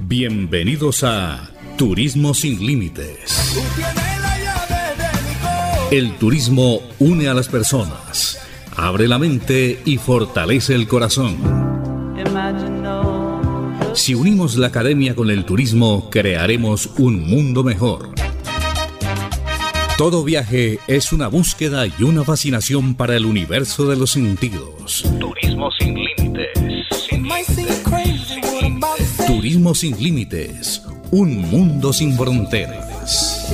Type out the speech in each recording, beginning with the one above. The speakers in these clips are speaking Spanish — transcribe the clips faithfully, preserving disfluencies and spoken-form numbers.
Bienvenidos a Turismo sin Límites. El turismo une a las personas, abre la mente y fortalece el corazón. Si unimos la academia con el turismo, crearemos un mundo mejor. Todo viaje es una búsqueda y una fascinación para el universo de los sentidos. Turismo sin límites. Sin límites. Turismo sin límites. Un mundo sin fronteras.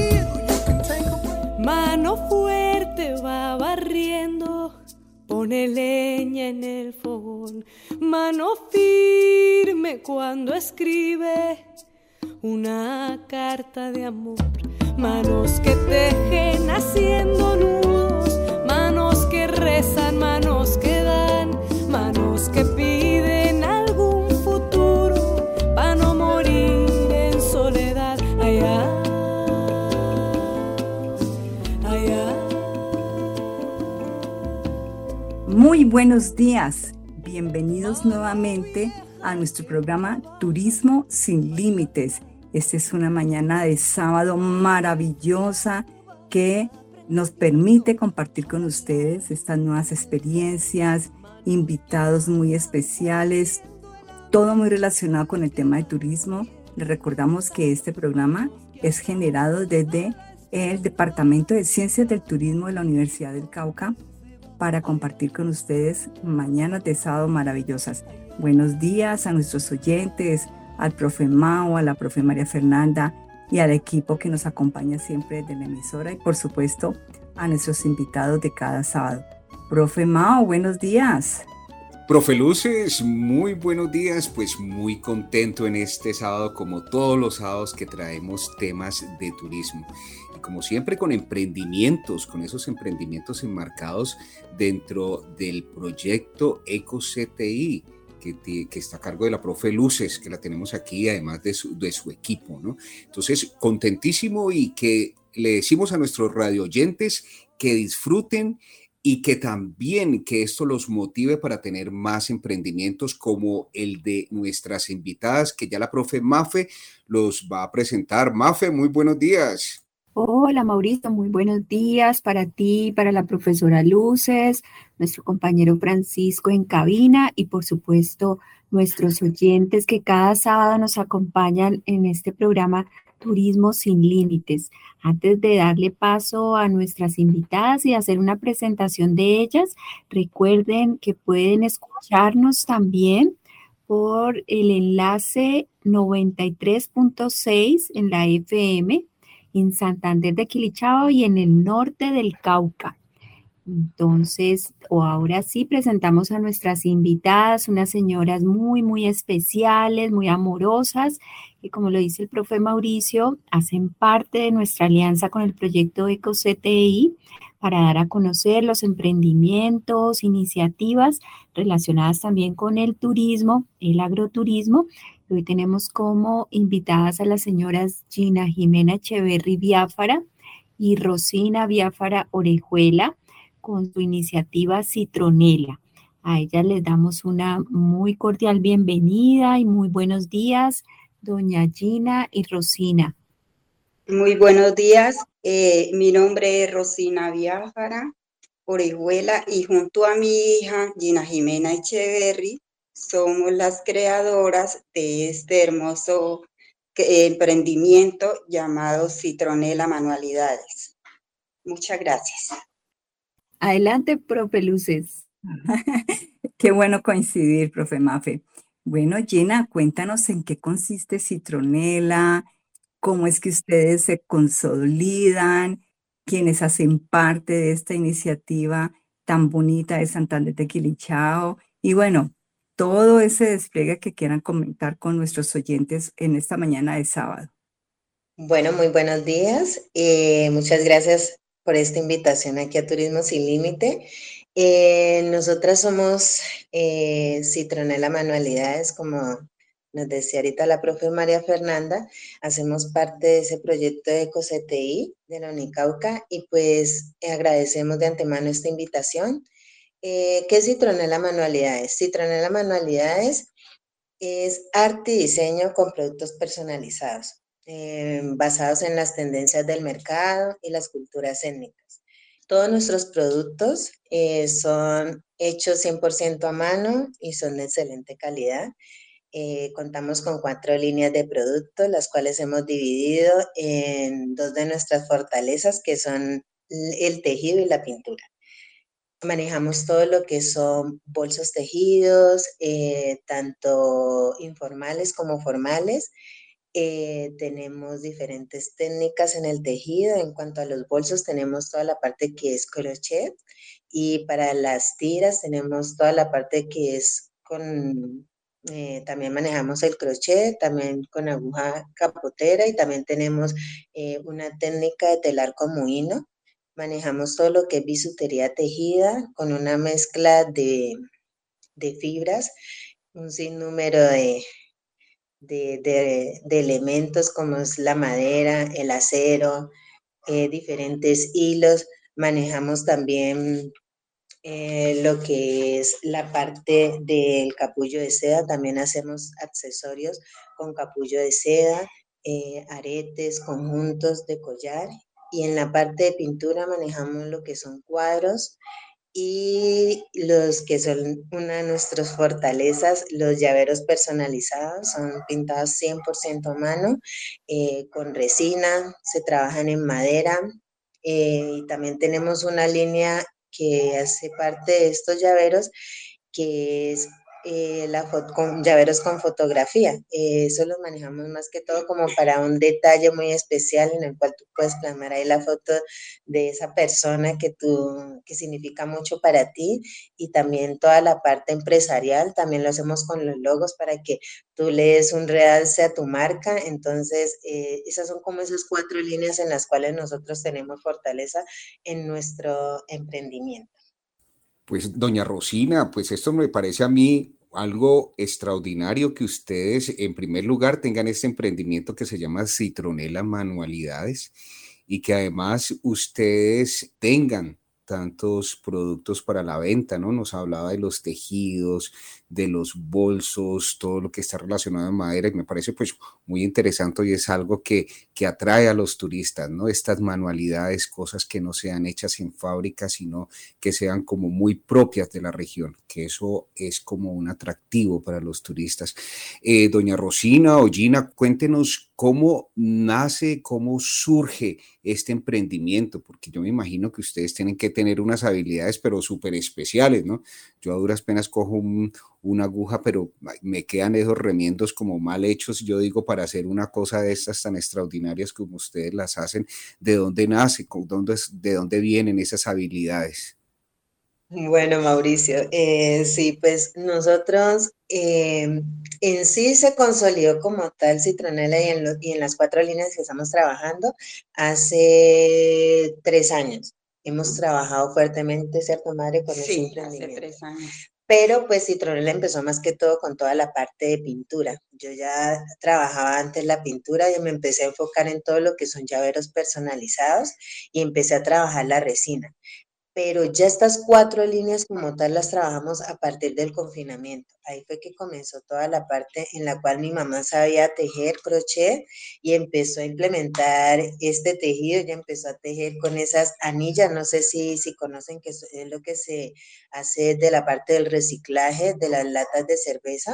Mano fuerte va barriendo, pone leña en el fogón. Mano firme cuando escribe una carta de amor. Manos que tejen haciendo nudos, manos que rezan, manos que dan, manos que piden algún futuro para no morir en soledad. Allá, allá. Muy buenos días, bienvenidos nuevamente a nuestro programa Turismo sin Límites. Esta es una mañana de sábado maravillosa que nos permite compartir con ustedes estas nuevas experiencias, invitados muy especiales, todo muy relacionado con el tema de turismo. Les recordamos que este programa es generado desde el Departamento de Ciencias del Turismo de la Universidad del Cauca para compartir con ustedes mañanas de sábado maravillosas. Buenos días a nuestros oyentes, al profe Mao, a la profe María Fernanda y al equipo que nos acompaña siempre desde la emisora y por supuesto a nuestros invitados de cada sábado. Profe Mao, buenos días. Profe Luces, muy buenos días, pues muy contento en este sábado como todos los sábados que traemos temas de turismo. Y como siempre con emprendimientos, con esos emprendimientos enmarcados dentro del proyecto EcoCTI, Que, que está a cargo de la profe Luces, que la tenemos aquí, además de su, de su equipo, ¿no? Entonces, contentísimo y que le decimos a nuestros radioyentes que disfruten y que también que esto los motive para tener más emprendimientos como el de nuestras invitadas, que ya la profe Mafe los va a presentar. Mafe, muy buenos días. Hola Mauricio, muy buenos días para ti, para la profesora Luces, nuestro compañero Francisco en cabina y por supuesto nuestros oyentes que cada sábado nos acompañan en este programa Turismo sin Límites. Antes de darle paso a nuestras invitadas y hacer una presentación de ellas, recuerden que pueden escucharnos también por el enlace noventa y tres punto seis en la F M, en Santander de Quilichao y en el norte del Cauca. Entonces, o ahora sí, presentamos a nuestras invitadas, unas señoras muy, muy especiales, muy amorosas, que como lo dice el profe Mauricio, hacen parte de nuestra alianza con el proyecto EcoCTI para dar a conocer los emprendimientos, iniciativas relacionadas también con el turismo, el agroturismo. Hoy tenemos como invitadas a las señoras Gina Jimena Echeverry Biafara y Rosina Biafara Orejuela con su iniciativa Citronela. A ellas les damos una muy cordial bienvenida y muy buenos días, doña Gina y Rosina. Muy buenos días, eh, mi nombre es Rosina Biafara Orejuela y junto a mi hija Gina Jimena Echeverry somos las creadoras de este hermoso emprendimiento llamado Citronela Manualidades. Muchas gracias. Adelante, profe Luces. Qué bueno coincidir, profe Mafe. Bueno, Gina, cuéntanos en qué consiste Citronela, cómo es que ustedes se consolidan, quiénes hacen parte de esta iniciativa tan bonita de Santander de Quilichao y bueno, todo ese despliegue que quieran comentar con nuestros oyentes en esta mañana de sábado. Bueno, muy buenos días. Eh, muchas gracias por esta invitación aquí a Turismo Sin Límite. Eh, nosotras somos eh, Citronela Manualidades, como nos decía ahorita la profe María Fernanda. Hacemos parte de ese proyecto de EcoCTI de la Unicauca y pues eh, agradecemos de antemano esta invitación. Eh, ¿Qué es Citronela Manualidades? Citronela Manualidades es arte y diseño con productos personalizados, eh, basados en las tendencias del mercado y las culturas étnicas. Todos nuestros productos eh, son hechos cien por ciento a mano y son de excelente calidad. Eh, contamos con cuatro líneas de productos, las cuales hemos dividido en dos de nuestras fortalezas, que son el tejido y la pintura. Manejamos todo lo que son bolsos tejidos, eh, tanto informales como formales. Eh, tenemos diferentes técnicas en el tejido. En cuanto a los bolsos, tenemos toda la parte que es crochet, y para las tiras tenemos toda la parte que es con, eh, también manejamos el crochet, también con aguja capotera, y también tenemos eh, una técnica de telar como hilo. Manejamos todo lo que es bisutería tejida con una mezcla de, de fibras, un sinnúmero de, de, de, de elementos como es la madera, el acero, eh, diferentes hilos. Manejamos también eh, lo que es la parte del capullo de seda. También hacemos accesorios con capullo de seda, eh, aretes, conjuntos de collar. Y en la parte de pintura manejamos lo que son cuadros y los que son una de nuestras fortalezas, los llaveros personalizados. Son pintados cien por ciento a mano, eh, con resina, se trabajan en madera, eh, y también tenemos una línea que hace parte de estos llaveros, que es eh, la foto, con llaveros con fotografía. Eh, eso los manejamos más que todo como para un detalle muy especial, en el cual tú puedes plasmar ahí la foto de esa persona que tú, que significa mucho para ti. Y también toda la parte empresarial, también lo hacemos con los logos para que tú le des un realce a tu marca. Entonces, eh, esas son como esas cuatro líneas en las cuales nosotros tenemos fortaleza en nuestro emprendimiento. Pues doña Rosina, pues esto me parece a mí algo extraordinario, que ustedes en primer lugar tengan este emprendimiento que se llama Citronela Manualidades, y que además ustedes tengan tantos productos para la venta, ¿no? Nos hablaba de los tejidos, de los bolsos, todo lo que está relacionado a madera, y me parece pues muy interesante, y es algo que, que atrae a los turistas, ¿no? Estas manualidades, cosas que no sean hechas en fábrica, sino que sean como muy propias de la región, que eso es como un atractivo para los turistas. Eh, doña Rosina o Gina, cuéntenos cómo nace, cómo surge este emprendimiento, porque yo me imagino que ustedes tienen que tener unas habilidades pero súper especiales, ¿no? Yo a duras penas cojo un, una aguja, pero me quedan esos remiendos como mal hechos. Yo digo, para hacer una cosa de estas tan extraordinarias como ustedes las hacen, ¿de dónde nace? ¿De dónde vienen esas habilidades? Bueno, Mauricio, eh, sí, pues nosotros eh, en sí se consolidó como tal Citronela, y en, lo, y en las cuatro líneas que estamos trabajando hace tres años. Hemos trabajado fuertemente, ¿cierto, madre? Con sí, ese emprendimiento. Hace tres años. Pero pues Citronela empezó más que todo con toda la parte de pintura. Yo ya trabajaba antes la pintura y me empecé a enfocar en todo lo que son llaveros personalizados, y empecé a trabajar la resina. Pero ya estas cuatro líneas como tal las trabajamos a partir del confinamiento. Ahí fue que comenzó toda la parte en la cual mi mamá sabía tejer crochet, y empezó a implementar este tejido. Ya empezó a tejer con esas anillas, no sé si, si conocen, que es lo que se hace de la parte del reciclaje de las latas de cerveza.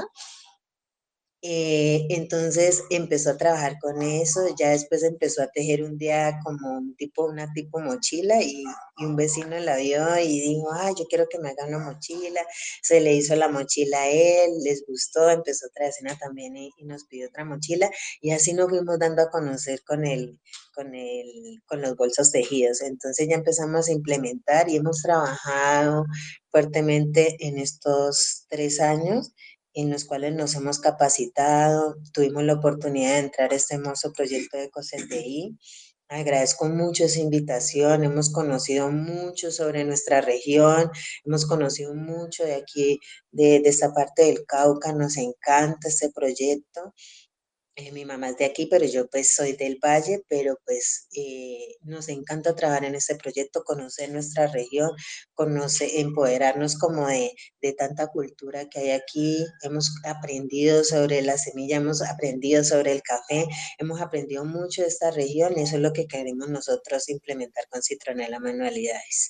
Eh, entonces empezó a trabajar con eso. Ya después empezó a tejer un día como un tipo, una tipo mochila, y, y un vecino la vio y dijo, ah, yo quiero que me haga una mochila. Se le hizo la mochila a él, les gustó, empezó otra vecina también y, y nos pidió otra mochila, y así nos fuimos dando a conocer con el, con el, con los bolsos tejidos. Entonces ya empezamos a implementar y hemos trabajado fuertemente en estos tres años, en los cuales nos hemos capacitado. Tuvimos la oportunidad de entrar a este hermoso proyecto de COSETI. Agradezco mucho esa invitación. Hemos conocido mucho sobre nuestra región, hemos conocido mucho de aquí, de, de esta parte del Cauca. Nos encanta este proyecto. Eh, mi mamá es de aquí, pero yo pues soy del Valle, pero pues eh, nos encanta trabajar en este proyecto, conocer nuestra región, conocer, empoderarnos como de, de tanta cultura que hay aquí. Hemos aprendido sobre la semilla, hemos aprendido sobre el café, hemos aprendido mucho de esta región y eso es lo que queremos nosotros implementar con Citronela Manualidades.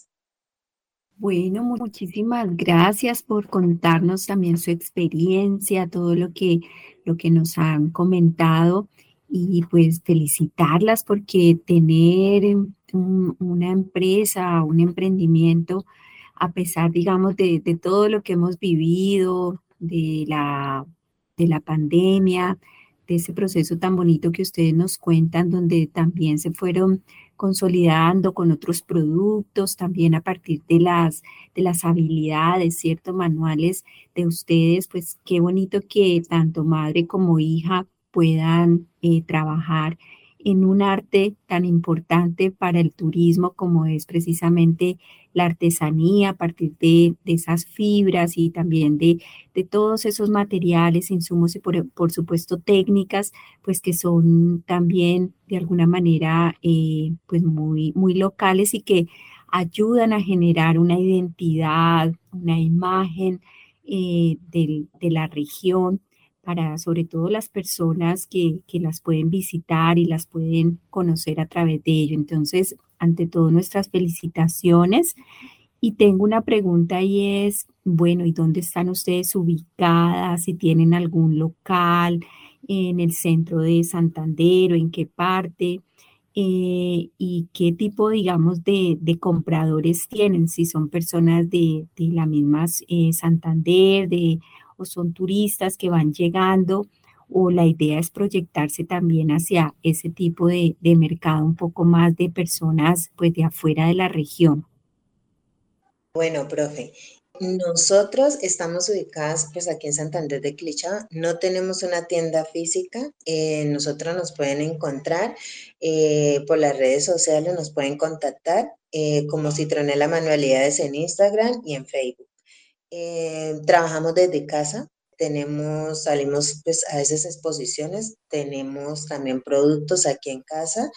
Bueno, muchísimas gracias por contarnos también su experiencia, todo lo que, lo que nos han comentado y pues felicitarlas porque tener un- una empresa, un emprendimiento, a pesar, digamos, de, de todo lo que hemos vivido, de la, de la pandemia, de ese proceso tan bonito que ustedes nos cuentan, donde también se fueron consolidando con otros productos, también a partir de las, de las habilidades, ¿cierto? Manuales de ustedes, pues qué bonito que tanto madre como hija puedan eh, trabajar en un arte tan importante para el turismo como es precisamente la artesanía a partir de, de esas fibras y también de, de todos esos materiales, insumos y por, por supuesto técnicas pues que son también de alguna manera eh, pues muy, muy locales y que ayudan a generar una identidad, una imagen eh, del- de la región para sobre todo las personas que, que las pueden visitar y las pueden conocer a través de ello. Entonces, ante todo, nuestras felicitaciones. Y tengo una pregunta y es, bueno, ¿y dónde están ustedes ubicadas? Si tienen algún local en el centro de Santander o en qué parte, eh, y qué tipo, digamos, de, de compradores tienen, si son personas de, de la misma eh, Santander, de, o son turistas que van llegando, o la idea es proyectarse también hacia ese tipo de, de mercado, un poco más de personas pues de afuera de la región. Bueno, profe, nosotros estamos ubicadas pues aquí en Santander de Quilichao, no tenemos una tienda física, eh, nosotros nos pueden encontrar eh, por las redes sociales, nos pueden contactar eh, como Citronela Manualidades en Instagram y en Facebook. Eh, trabajamos desde casa, tenemos, salimos pues a veces exposiciones, tenemos también productos aquí en casa.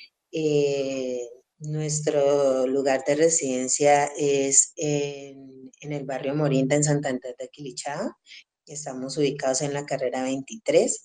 Eh, Nuestro lugar de residencia es en, en el barrio Morinda, en Santander de Quilichao. Estamos ubicados en la carrera veintitrés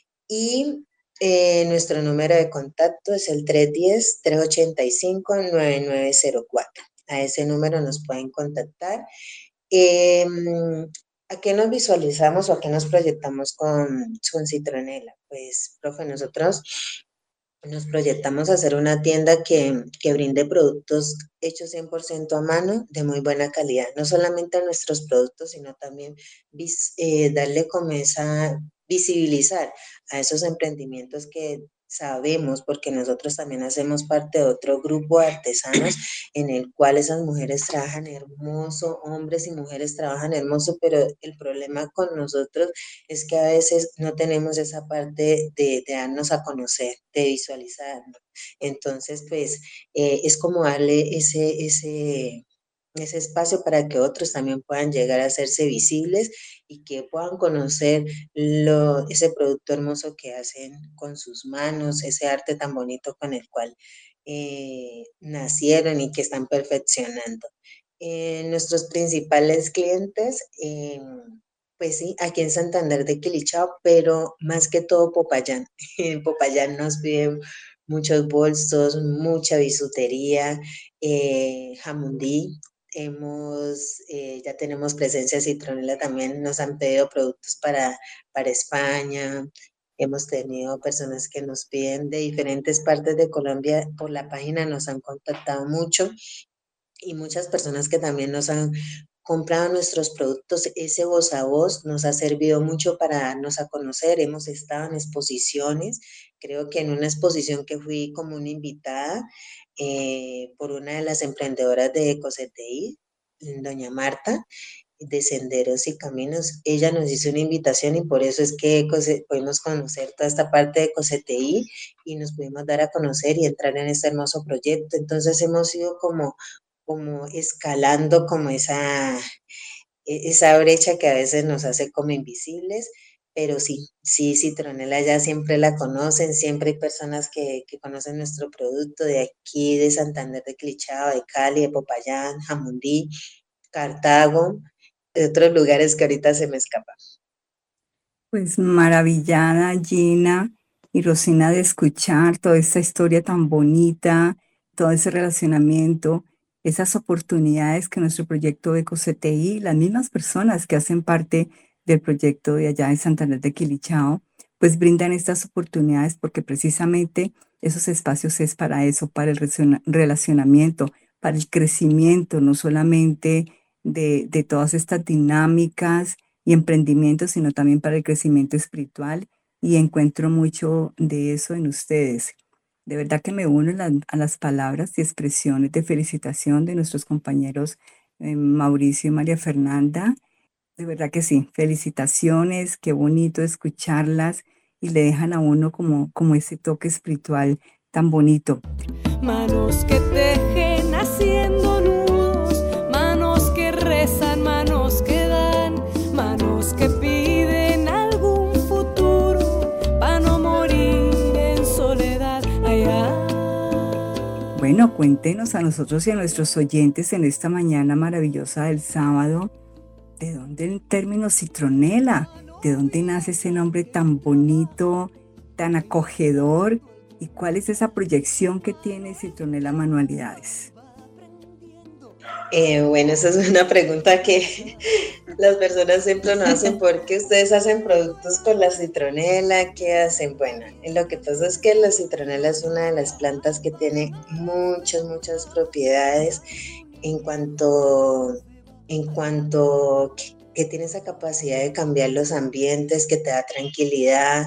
y eh, nuestro número de contacto es el tres uno cero, tres ocho cinco, nueve nueve cero cuatro. A ese número nos pueden contactar. Eh, ¿A qué nos visualizamos o a qué nos proyectamos con, con Citronela? Pues, profe, nosotros nos proyectamos a hacer una tienda que, que brinde productos hechos cien por ciento a mano de muy buena calidad. No solamente a nuestros productos, sino también vis, eh, darle como esa, visibilizar a esos emprendimientos que sabemos, porque nosotros también hacemos parte de otro grupo de artesanos en el cual esas mujeres trabajan hermoso, hombres y mujeres trabajan hermoso, pero el problema con nosotros es que a veces no tenemos esa parte de, de darnos a conocer, de visualizarnos. Entonces, pues, eh, es como darle ese, ese, ese espacio para que otros también puedan llegar a hacerse visibles y que puedan conocer lo, ese producto hermoso que hacen con sus manos, ese arte tan bonito con el cual eh, nacieron y que están perfeccionando. Eh, nuestros principales clientes, eh, pues sí, aquí en Santander de Quilichao, pero más que todo Popayán. En Popayán nos piden muchos bolsos, mucha bisutería, eh, jamundí. Hemos, eh, ya tenemos presencia Citronela también, nos han pedido productos para, para España. Hemos tenido personas que nos piden de diferentes partes de Colombia por la página, nos han contactado mucho y muchas personas que también nos han comprado nuestros productos. Ese voz a voz nos ha servido mucho para darnos a conocer. Hemos estado en exposiciones, creo que en una exposición que fui como una invitada eh, por una de las emprendedoras de Ecocti, doña Marta, de Senderos y Caminos. Ella nos hizo una invitación y por eso es que pudimos conocer toda esta parte de Ecocti y nos pudimos dar a conocer y entrar en este hermoso proyecto. Entonces hemos ido como como escalando como esa, esa brecha que a veces nos hace como invisibles, pero sí, sí, citronela ya siempre la conocen, siempre hay personas que, que conocen nuestro producto de aquí, de Santander, de Clichao, de Cali, de Popayán, Jamundí, Cartago, de otros lugares que ahorita se me escapan. Pues maravillada, Gina y Rosina, de escuchar toda esta historia tan bonita, todo ese relacionamiento, esas oportunidades que nuestro proyecto EcoCTI, las mismas personas que hacen parte del proyecto de allá de Santander de Quilichao, pues brindan estas oportunidades porque precisamente esos espacios es para eso, para el relacionamiento, para el crecimiento, no solamente de, de todas estas dinámicas y emprendimiento, sino también para el crecimiento espiritual, y encuentro mucho de eso en ustedes. De verdad que me uno a, la, a las palabras y expresiones de felicitación de nuestros compañeros eh, Mauricio y María Fernanda. De verdad que sí, felicitaciones, qué bonito escucharlas y le dejan a uno como, como ese toque espiritual tan bonito. Manos que tejen haciendo nudos, manos que rezan, manos que dan, manos que piden algún futuro para no morir en soledad. Allá. Bueno, cuéntenos a nosotros y a nuestros oyentes en esta mañana maravillosa del sábado, ¿de dónde el término citronela? ¿De dónde nace ese nombre tan bonito, tan acogedor? ¿Y cuál es esa proyección que tiene Citronela Manualidades? Eh, bueno, esa es una pregunta que las personas siempre nos hacen. ¿Por qué ustedes hacen productos con la citronela? ¿Qué hacen? Bueno, lo que pasa es que la citronela es una de las plantas que tiene muchas, muchas propiedades en cuanto, en cuanto que, que tiene esa capacidad de cambiar los ambientes, que te da tranquilidad,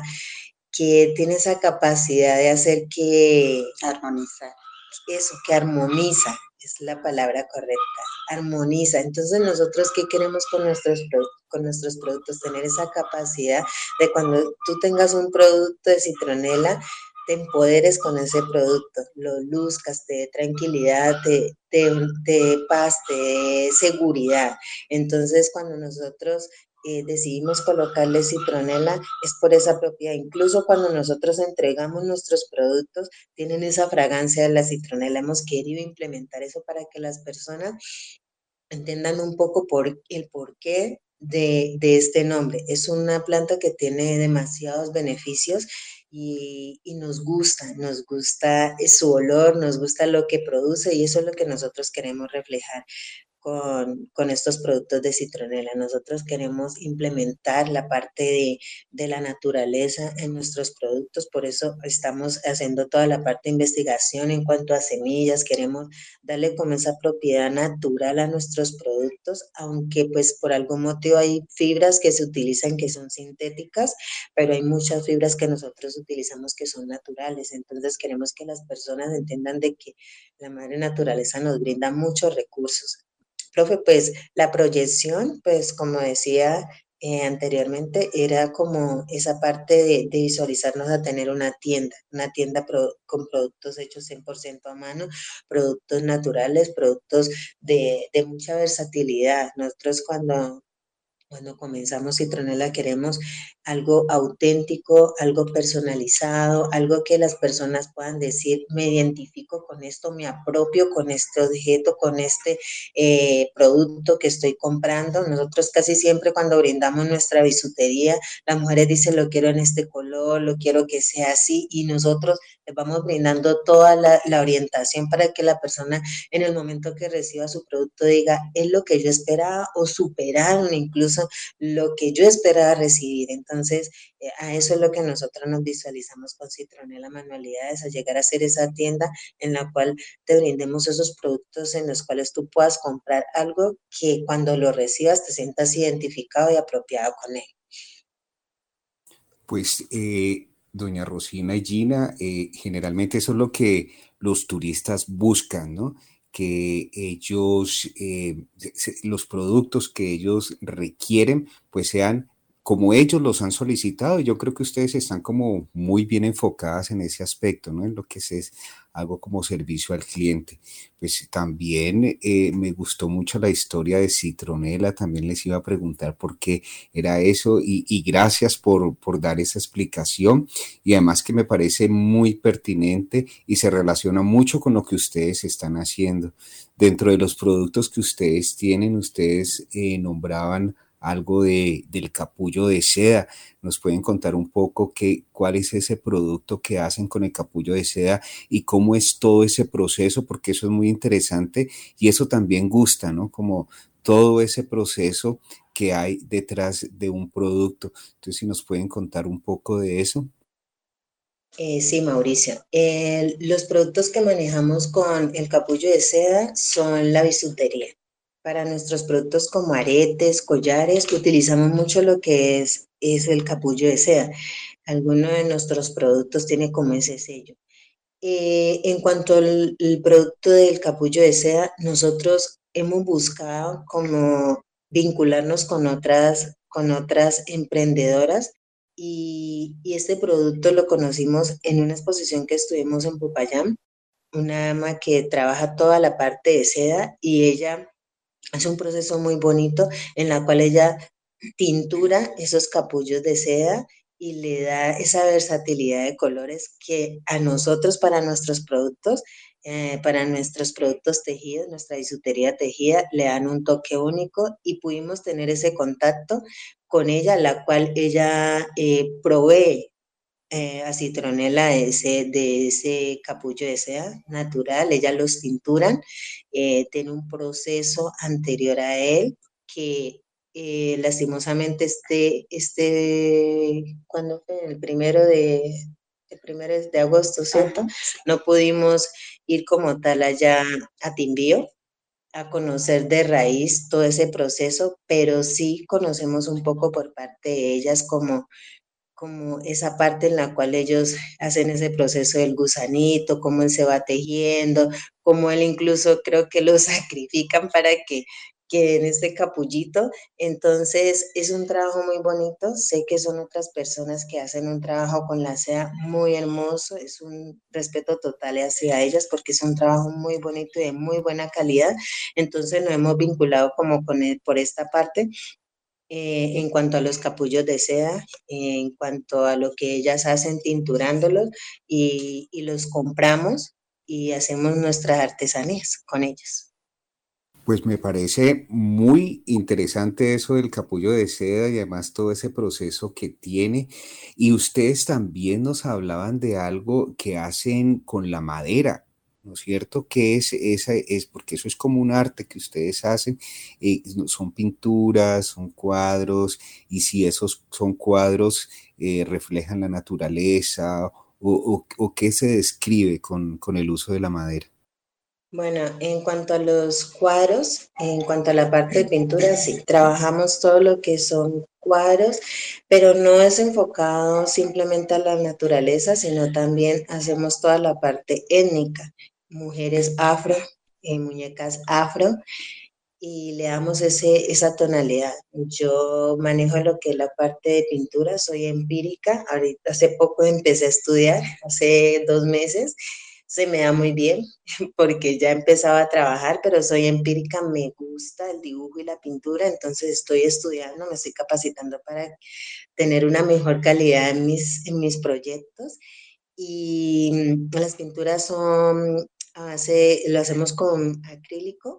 que tiene esa capacidad de hacer que... Armonizar. Eso, que armoniza, es la palabra correcta, armoniza. Entonces, nosotros, ¿qué queremos con nuestros, con nuestros productos? Tener esa capacidad de cuando tú tengas un producto de citronela, te empoderes con ese producto, lo luzcas, te dé tranquilidad, te, te, te dé paz, te dé seguridad. Entonces, cuando nosotros Eh, decidimos colocarle citronela, es por esa propiedad. Incluso cuando nosotros entregamos nuestros productos, tienen esa fragancia de la citronela. Hemos querido implementar eso para que las personas entiendan un poco por el porqué de, de este nombre. Es una planta que tiene demasiados beneficios y, y nos gusta, nos gusta su olor, nos gusta lo que produce, y eso es lo que nosotros queremos reflejar Con, con estos productos de citronela. Nosotros queremos implementar la parte de, de la naturaleza en nuestros productos, por eso estamos haciendo toda la parte de investigación en cuanto a semillas. Queremos darle como esa propiedad natural a nuestros productos, aunque pues por algún motivo hay fibras que se utilizan que son sintéticas, pero hay muchas fibras que nosotros utilizamos que son naturales. Entonces queremos que las personas entiendan de que la madre naturaleza nos brinda muchos recursos. Profe, pues la proyección, pues como decía eh, anteriormente, era como esa parte de, de visualizarnos a tener una tienda, una tienda pro, con productos hechos cien por ciento a mano, productos naturales, productos de, de mucha versatilidad. Nosotros cuando... Cuando comenzamos Citronela queremos algo auténtico, algo personalizado, algo que las personas puedan decir, me identifico con esto, me apropio con este objeto, con este eh, producto que estoy comprando. Nosotros casi siempre cuando brindamos nuestra bisutería, las mujeres dicen, lo quiero en este color, lo quiero que sea así, y nosotros les vamos brindando toda la, la orientación para que la persona en el momento que reciba su producto diga, es lo que yo esperaba, o superaron incluso lo que yo esperaba recibir. Entonces, eh, a eso es lo que nosotros nos visualizamos con Citronela Manualidades, a llegar a ser esa tienda en la cual te brindemos esos productos en los cuales tú puedas comprar algo que cuando lo recibas te sientas identificado y apropiado con él. Pues, eh, doña Rosina y Gina, eh, generalmente eso es lo que los turistas buscan, ¿no? Que ellos, eh, los productos que ellos requieren, pues sean como ellos los han solicitado. Yo creo que ustedes están como muy bien enfocadas en ese aspecto, ¿no? En lo que es algo como servicio al cliente. Pues también eh, me gustó mucho la historia de Citronela, también les iba a preguntar por qué era eso y, y gracias por, por dar esa explicación y además que me parece muy pertinente y se relaciona mucho con lo que ustedes están haciendo. Dentro de los productos que ustedes tienen, ustedes eh, nombraban algo de, del capullo de seda. ¿Nos pueden contar un poco qué, cuál es ese producto que hacen con el capullo de seda y cómo es todo ese proceso? Porque eso es muy interesante y eso también gusta, ¿no? Como todo ese proceso que hay detrás de un producto. Entonces, si nos pueden contar un poco de eso. Eh, sí, Mauricio. Eh, los productos que manejamos con el capullo de seda son la bisutería. Para nuestros productos como aretes, collares, utilizamos mucho lo que es, es el capullo de seda. Alguno de nuestros productos tiene como ese sello. Eh, en cuanto al el producto del capullo de seda, nosotros hemos buscado como vincularnos con otras, con otras emprendedoras y, y este producto lo conocimos en una exposición que estuvimos en Popayán, una dama que trabaja toda la parte de seda y ella es un proceso muy bonito en la cual ella tintura esos capullos de seda y le da esa versatilidad de colores que a nosotros para nuestros productos, eh, para nuestros productos tejidos, nuestra bisutería tejida, le dan un toque único y pudimos tener ese contacto con ella, la cual ella eh, provee eh, a Citronela de ese, de ese capullo de seda natural, ella los tinturan, eh, tiene un proceso anterior a él que eh, lastimosamente este, este, ¿cuándo fue? El primero de, el primero de agosto, ¿cierto? No pudimos ir como tal allá a Timbío a conocer de raíz todo ese proceso, pero sí conocemos un poco por parte de ellas como como esa parte en la cual ellos hacen ese proceso del gusanito, cómo él se va tejiendo, cómo él incluso creo que lo sacrifican para que quede en este capullito. Entonces es un trabajo muy bonito, sé que son otras personas que hacen un trabajo con la seda muy hermoso, es un respeto total hacia ellas porque es un trabajo muy bonito y de muy buena calidad, entonces nos hemos vinculado como con él por esta parte. Eh, en cuanto a los capullos de seda, eh, en cuanto a lo que ellas hacen tinturándolos y, y los compramos y hacemos nuestras artesanías con ellos. Pues me parece muy interesante eso del capullo de seda y además todo ese proceso que tiene. Y ustedes también nos hablaban de algo que hacen con la madera, ¿no es cierto? ¿Qué es esa? Es porque eso es como un arte que ustedes hacen. Eh, son pinturas, son cuadros, y si esos son cuadros, eh, reflejan la naturaleza, o, o, o qué se describe con, con el uso de la madera. Bueno, en cuanto a los cuadros, en cuanto a la parte de pintura, sí, trabajamos todo lo que son cuadros, pero no es enfocado simplemente a la naturaleza, sino también hacemos toda la parte étnica, mujeres afro, eh, muñecas afro, y le damos ese, esa tonalidad. Yo manejo lo que es la parte de pintura, soy empírica, ahorita hace poco empecé a estudiar, hace dos meses, se me da muy bien porque ya empezaba a trabajar, pero soy empírica, me gusta el dibujo y la pintura, entonces estoy estudiando, me estoy capacitando para tener una mejor calidad en mis, en mis proyectos. Y las pinturas son, hace, lo hacemos con acrílico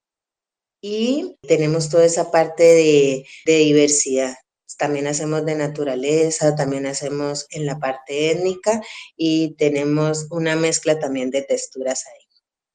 y tenemos toda esa parte de, de diversidad. También hacemos de naturaleza, también hacemos en la parte étnica y tenemos una mezcla también de texturas ahí.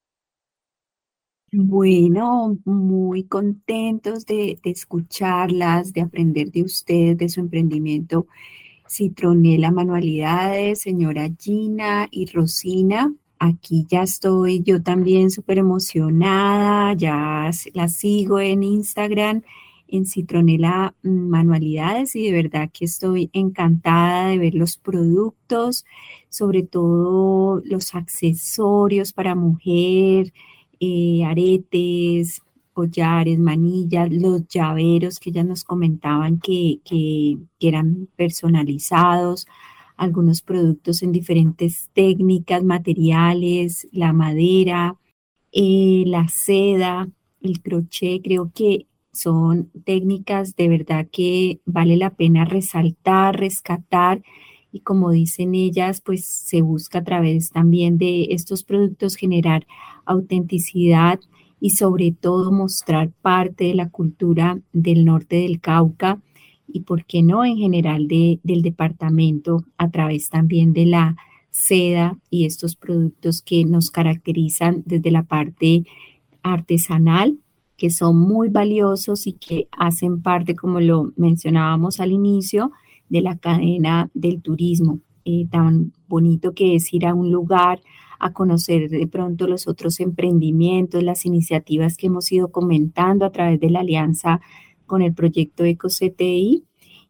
Bueno, muy contentos de, de escucharlas, de aprender de ustedes, de su emprendimiento Citronela Manualidades, señora Gina y Rosina. Aquí ya estoy yo también súper emocionada, ya la sigo en Instagram, en Citronela Manualidades y de verdad que estoy encantada de ver los productos, sobre todo los accesorios para mujer, eh, aretes, collares, manillas, los llaveros que ya nos comentaban que, que, que eran personalizados, algunos productos en diferentes técnicas, materiales, la madera, eh, la seda, el crochet. Creo que son técnicas de verdad que vale la pena resaltar, rescatar, y como dicen ellas, pues se busca a través también de estos productos generar autenticidad y sobre todo mostrar parte de la cultura del norte del Cauca y, por qué no, en general de, del departamento, a través también de la seda y estos productos que nos caracterizan desde la parte artesanal, que son muy valiosos y que hacen parte, como lo mencionábamos al inicio, de la cadena del turismo. Eh, tan bonito que es ir a un lugar a conocer de pronto los otros emprendimientos, las iniciativas que hemos ido comentando a través de la alianza con el proyecto EcoCTI,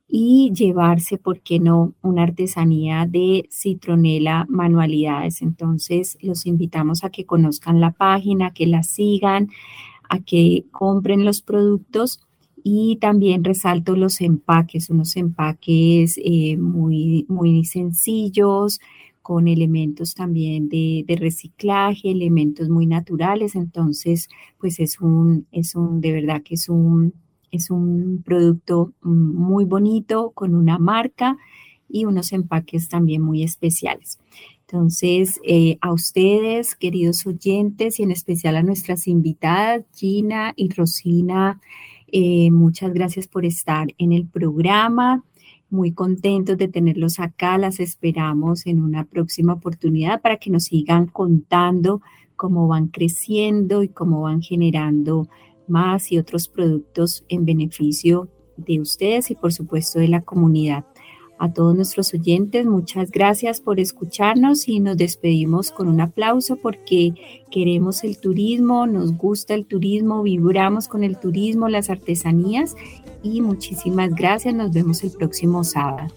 y llevarse, ¿por qué no?, una artesanía de Citronela Manualidades. Entonces, los invitamos a que conozcan la página, que la sigan, a que compren los productos. Y también resalto los empaques, unos empaques eh, muy, muy sencillos, con elementos también de, de reciclaje, elementos muy naturales. Entonces, pues es un, es un, de verdad que es un, es un producto muy bonito, con una marca y unos empaques también muy especiales. Entonces, eh, a ustedes, queridos oyentes, y en especial a nuestras invitadas, Gina y Rosina, Eh, muchas gracias por estar en el programa, muy contentos de tenerlos acá. Las esperamos en una próxima oportunidad para que nos sigan contando cómo van creciendo y cómo van generando más y otros productos en beneficio de ustedes y, por supuesto, de la comunidad. A todos nuestros oyentes, muchas gracias por escucharnos y nos despedimos con un aplauso porque queremos el turismo, nos gusta el turismo, vibramos con el turismo, las artesanías, y muchísimas gracias. Nos vemos el próximo sábado.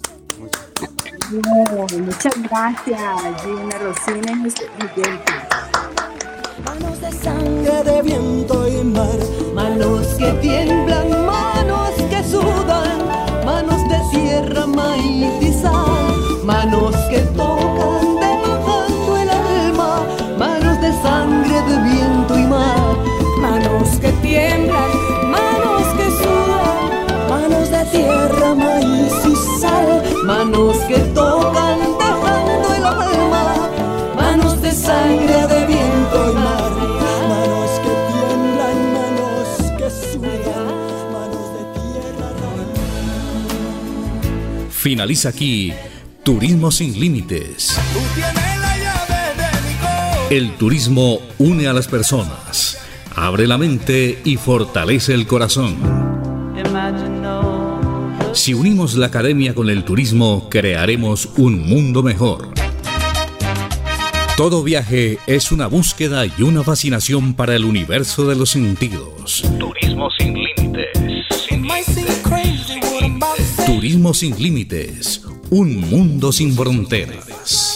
Oh, muchas gracias, Gina, Rosina y nuestros oyentes. Manos de sangre, de viento y mar, manos que tiemblan, manos que sudan, manos de tierra, maíz y sal, manos que tocan dejando el alma, manos de sangre, de viento y mar, manos que tiemblan, manos que sudan, manos de tierra, maíz y sal, manos que tocan dejando el alma, manos de sangre, de viento y mar, manos que tiemblan, manos que sudan, manos de tierra, raíz. Finaliza aquí Turismo sin Límites. El turismo une a las personas, abre la mente y fortalece el corazón. Si unimos la academia con el turismo, crearemos un mundo mejor. Todo viaje es una búsqueda y una fascinación para el universo de los sentidos. Turismo sin límites. Sin límites. Turismo sin límites. Un mundo sin fronteras.